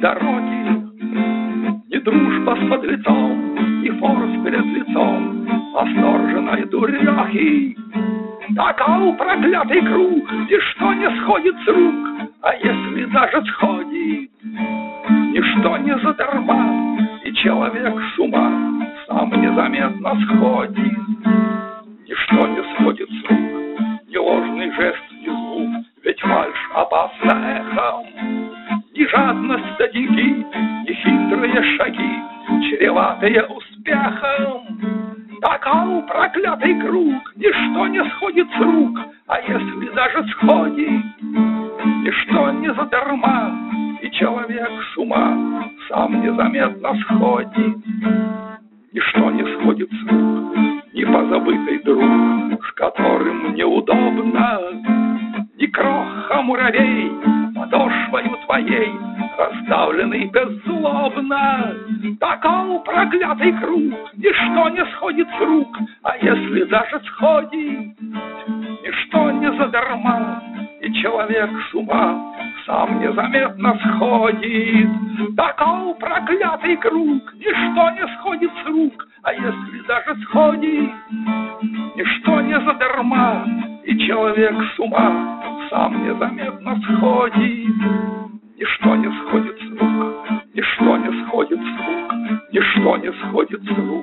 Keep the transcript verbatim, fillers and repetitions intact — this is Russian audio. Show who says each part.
Speaker 1: дороги, не дружба с подлецом, не форс перед лицом восторженной дурехи. Таков проклятый круг, ничто не сходит с рук, а если даже сходит, ничто не задарма, и человек с ума сам незаметно сходит. Ничто не сходит с рук, ни ложный жест, ни звук, ведь фальшь опасна эхом. Ни жадность до деньги, ни хитрые шаги, чреватые успехом. Таков проклятый круг, ничто не сходит с рук, а если даже сходит, ничто не задарма, и человек с ума сам незаметно сходит. Ничто не сходит с рук, ни позабытый друг, с которым неудобно, ни кроха муравей подошвою твоей, раздавленный беззлобно. Таков проклятый круг, ничто не сходит с рук, а если даже сходит, ничто не задарма, и человек с ума сам незаметно сходит. Таков проклятый круг, ничто не сходит с рук, а если даже сходит, ничто не задарма, и человек с ума сам незаметно сходит. Ничто не сходит с рук, ничто не сходит с рук, ничто не сходит с рук.